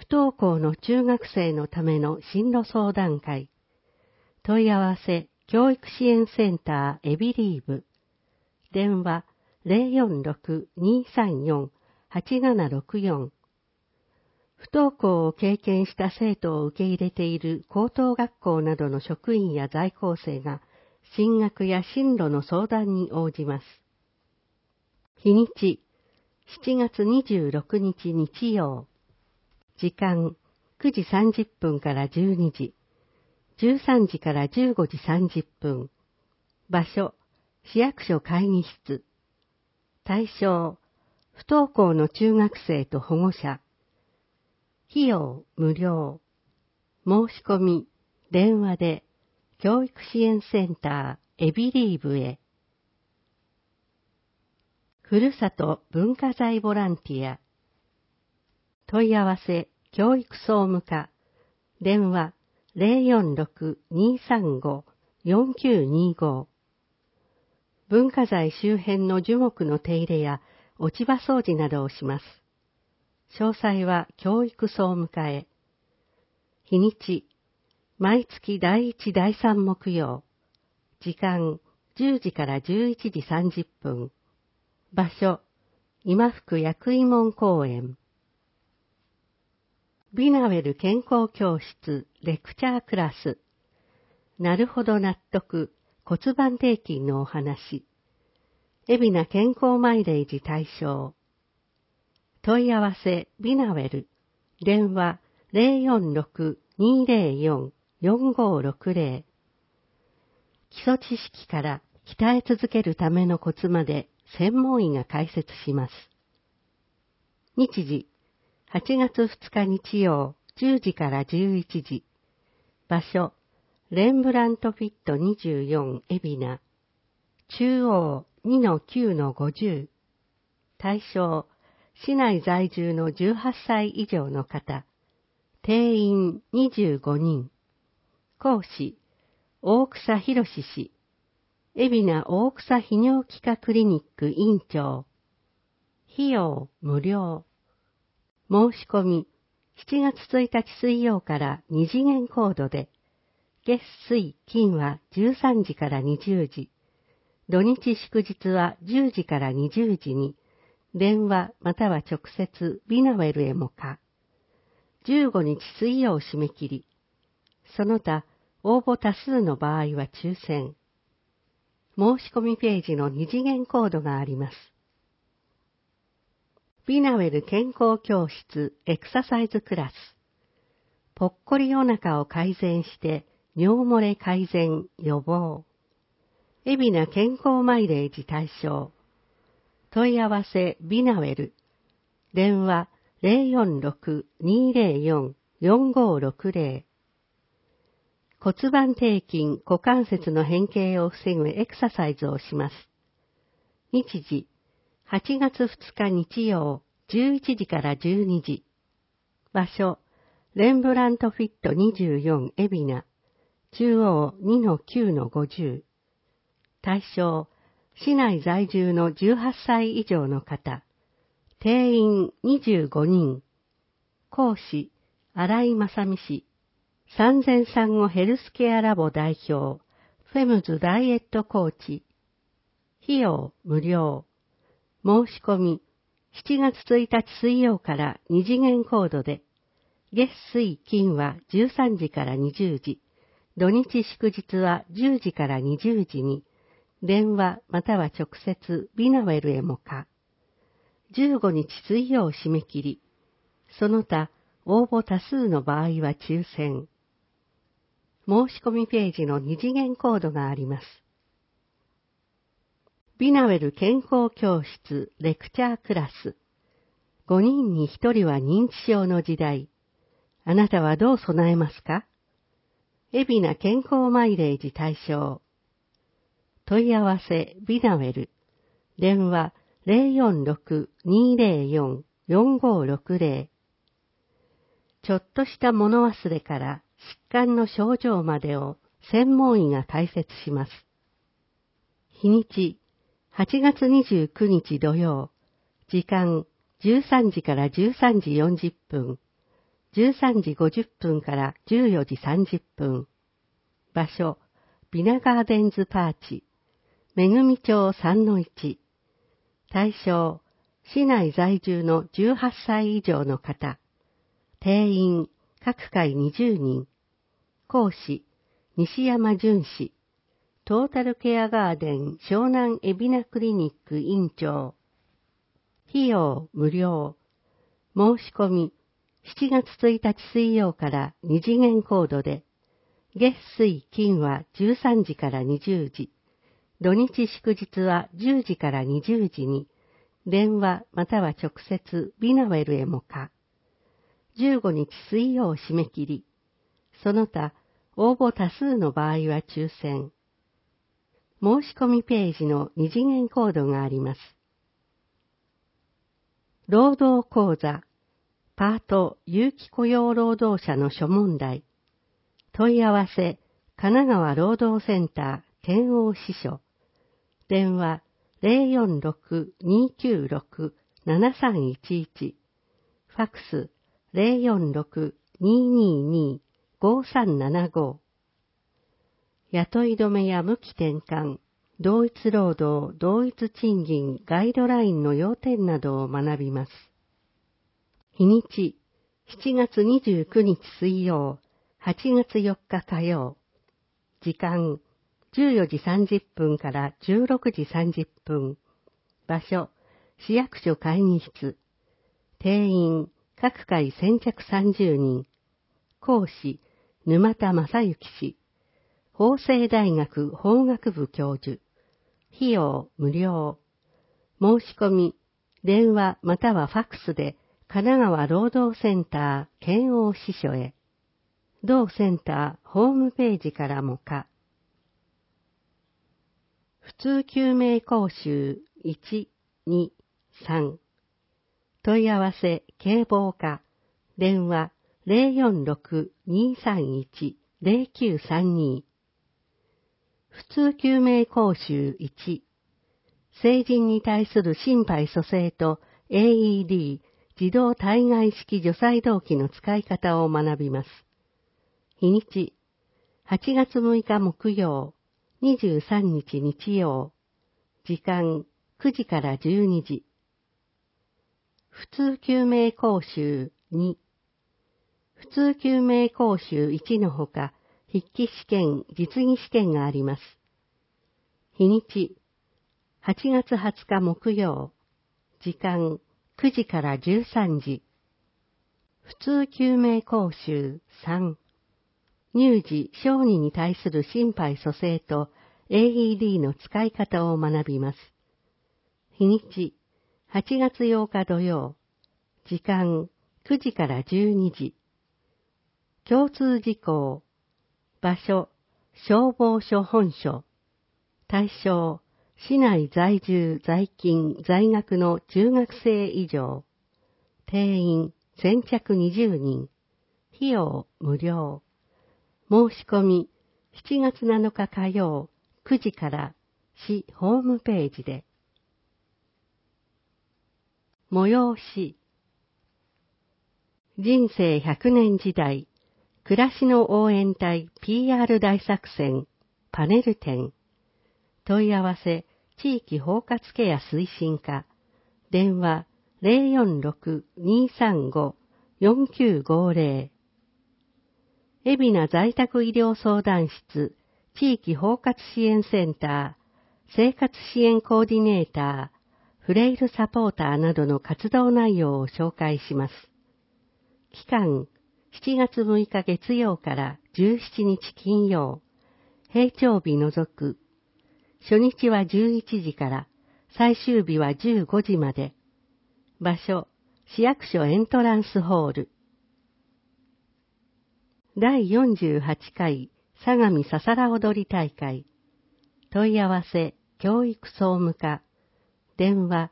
登校の中学生のための進路相談会。問い合わせ教育支援センターエビリーブ。電話 046-234-8764。不登校を経験した生徒を受け入れている高等学校などの職員や在校生が進学や進路の相談に応じます。日にち7月26日日曜。時間9時30分から12時。13時から15時30分。場所市役所会議室。対象不登校の中学生と保護者。費用無料。申し込み電話で教育支援センターエビリーブへ。ふるさと文化財ボランティア。問い合わせ教育総務課。電話 046-235-4925。文化財周辺の樹木の手入れや落ち葉掃除などをします。詳細は教育総務課へ。日にち、毎月第1第3木曜。時間、10時から11時30分。場所、今福薬医門公園。ビナウェル健康教室レクチャークラス。なるほど納得骨盤底筋のお話。海老名健康マイレージ対象。問い合わせビナウェル。電話 046-204-4560。基礎知識から鍛え続けるためのコツまで専門医が解説します。日時8月2日日曜10時から11時。場所レンブラントフィット24海老名。中央 2-9-50。対象市内在住の18歳以上の方。定員25人。講師大草博氏。海老名大草泌尿器科クリニック院長。費用無料。申し込み7月1日水曜から2次元コードで、月水金は13時から20時、土日祝日は10時から20時に、電話または直接ビナウェルへもか。15日水曜締め切り。その他応募多数の場合は抽選。申し込みページの2次元コードがあります。ビナウェル健康教室エクササイズクラス。ぽっこりお腹を改善して尿漏れ改善予防。海老名健康マイレージ対象。問い合わせビナウェル。電話 046-204-4560。骨盤底筋股関節の変形を防ぐエクササイズをします。日時8月2日日曜11時から12時。場所レンブラントフィット24海老名。中央 2-9-50。対象市内在住の18歳以上の方。定員25人。講師新井正美氏。産前産後ヘルスケアラボ代表。フェムズダイエットコーチ。費用無料。申し込み7月1日水曜から2次元コードで、月水金は13時から20時、土日祝日は10時から20時に、電話または直接ビナウェルへもか。15日水曜締め切り。その他応募多数の場合は抽選。申し込みページの2次元コードがあります。ビナウェル健康教室レクチャークラス。5人に1人は認知症の時代。あなたはどう備えますか？海老名健康マイレージ対象。問い合わせビナウェル。電話 046-204-4560。ちょっとした物忘れから疾患の症状までを専門医が解説します。日にち8月29日土曜。時間13時から13時40分。 13時50分から14時30分。場所、ビナガーデンズパーチ、めぐみ町3-1。対象、市内在住の18歳以上の方。定員、各回20人。講師、西山淳氏。トータルケアガーデン湘南海老名クリニック院長。費用無料。申し込み、7月1日水曜から2次元コードで、月水金は13時から20時、土日祝日は10時から20時に、電話または直接ビナウェルへもか。15日水曜締め切り。その他、応募多数の場合は抽選。申し込みページの2次元コードがあります。労働講座、パート有期雇用労働者の諸問題。問い合わせ、神奈川労働センター県央支所。電話046-296-7311。ファックス046-222-5375。雇い止めや無期転換、同一労働、同一賃金ガイドラインの要点などを学びます。日にち、7月29日水曜、8月4日火曜。時間、14時30分から16時30分。場所、市役所会議室。定員、各回先着30人。講師、沼田正幸氏。法政大学法学部教授。費用無料。申し込み、電話またはファックスで神奈川労働センター県央支所へ。同センターホームページからもか。普通救命講習1、2、3。問い合わせ警棒課。電話046-231-0932。普通救命講習1。成人に対する心肺蘇生と AED 自動体外式除細動器の使い方を学びます。日にち、8月6日木曜、23日日曜。時間、9時から12時。普通救命講習2。普通救命講習1のほか、筆記試験、実技試験があります。日にち、8月20日木曜。時間、9時から13時。普通救命講習3。乳児、小児に対する心肺蘇生と AED の使い方を学びます。日にち、8月8日土曜。時間、9時から12時。共通事項。場所、消防署本所。対象、市内在住、在勤、在学の中学生以上。定員、先着20人。費用、無料。申し込み、7月7日火曜、9時から市ホームページで。催し。人生100年時代、暮らしの応援隊 PR 大作戦、パネル展。問い合わせ、地域包括ケア推進課。電話046-235-4950。海老名在宅医療相談室、地域包括支援センター、生活支援コーディネーター、フレイルサポーターなどの活動内容を紹介します。期間、7月6日月曜から17日金曜、平常日除く。初日は11時から、最終日は15時まで。場所、市役所エントランスホール。第48回相模ささら踊り大会。問い合わせ、教育総務課。電話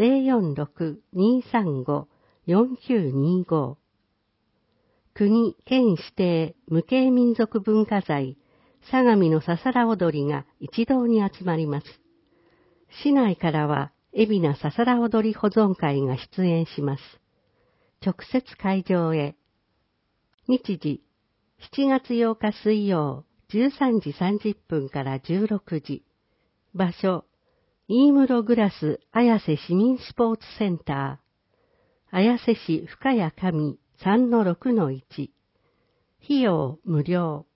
046-235-4925。国・県指定無形民族文化財、相模のささら踊りが一堂に集まります。市内からは、海老名ささら踊り保存会が出演します。直接会場へ。 日時、7月8日水曜、13時30分から16時。場所、飯室グラス綾瀬市民スポーツセンター。綾瀬市深谷上 3-6-1。費用無料。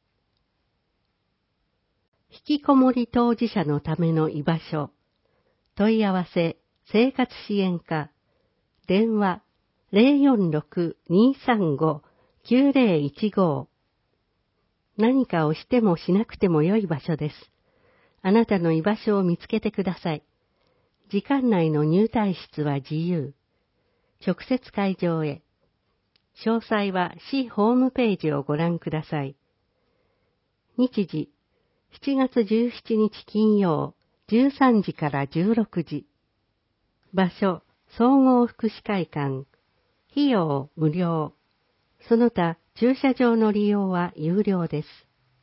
引きこもり当事者のための居場所。問い合わせ、生活支援課。電話、046-235-9015。何かをしてもしなくても良い場所です。あなたの居場所を見つけてください。時間内の入退室は自由。直接会場へ。詳細は市ホームページをご覧ください。日時、7月17日金曜、13時から16時。場所、総合福祉会館。費用無料。その他、駐車場の利用は有料です。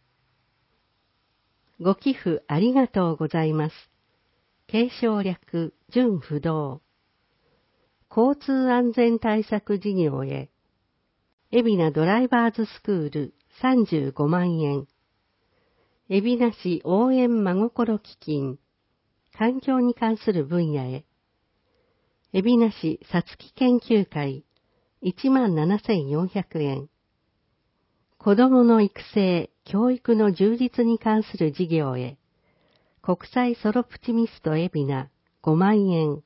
ご寄付ありがとうございます。継承略、準不動。交通安全対策事業へ。海老名ドライバーズスクール35万円。海老名市応援真心基金。環境に関する分野へ。海老名市さつき研究会17,400円。子どもの育成、教育の充実に関する事業へ。国際ソロプチミスト海老名5万円。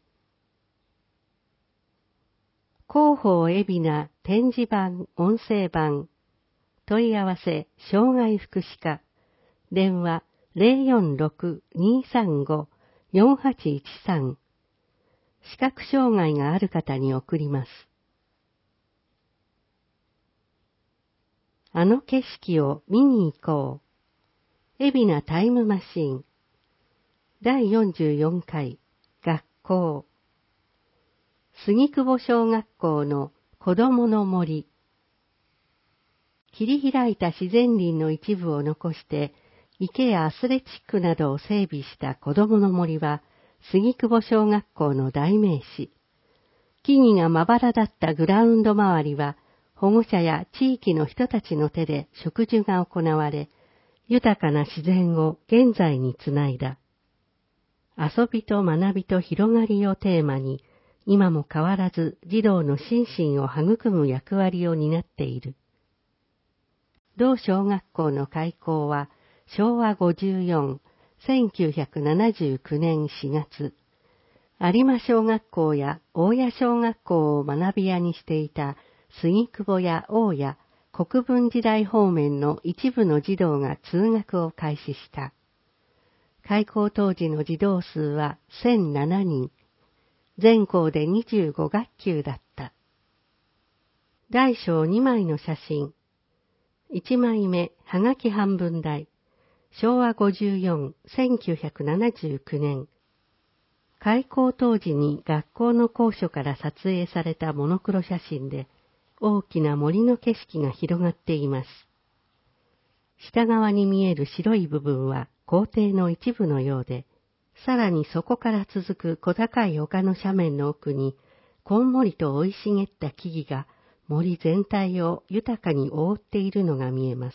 広報海老名展示版、音声版。問い合わせ、障害福祉課。電話046-235-4813。視覚障害がある方に送ります。あの景色を見に行こう。海老名タイムマシーン。第44回学校。杉久保小学校の子供の森。切り開いた自然林の一部を残して池やアスレチックなどを整備した子供の森は杉久保小学校の代名詞。木々がまばらだったグラウンド周りは保護者や地域の人たちの手で植樹が行われ、豊かな自然を現在につないだ。遊びと学びと広がりをテーマに、今も変わらず児童の心身を育む役割を担っている。同小学校の開校は昭和54、1979年4月、有馬小学校や大谷小学校を学び舎にしていた杉久保や大谷、国分寺台方面の一部の児童が通学を開始した。開校当時の児童数は1007人。全校で25学級だった。大小2枚の写真。1枚目、はがき半分台。昭和54、1979年。開校当時に学校の校舎から撮影されたモノクロ写真で、大きな森の景色が広がっています。下側に見える白い部分は校庭の一部のようで、さらにそこから続く小高い丘の斜面の奥に、こんもりと生い茂った木々が森全体を豊かに覆っているのが見えます。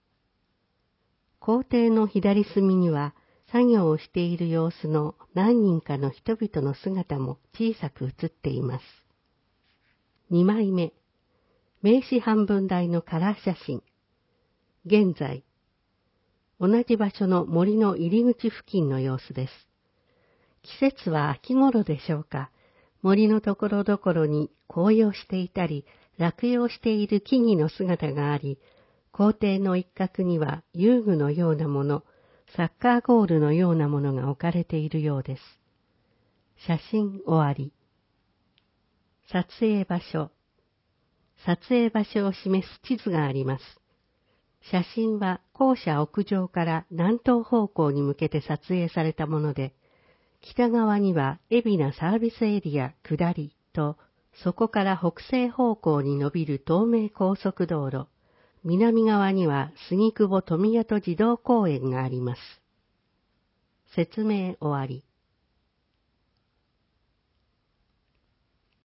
校庭の左隅には、作業をしている様子の何人かの人々の姿も小さく写っています。2枚目、名刺半分台のカラー写真。現在、同じ場所の森の入り口付近の様子です。季節は秋頃でしょうか。森のところどころに紅葉していたり、落葉している木々の姿があり、校庭の一角には遊具のようなもの、サッカーゴールのようなものが置かれているようです。写真終わり。撮影場所。撮影場所を示す地図があります。写真は校舎屋上から南東方向に向けて撮影されたもので、北側には海老名サービスエリア下りと、そこから北西方向に伸びる東名高速道路、南側には杉久保富谷児童公園があります。説明終わり。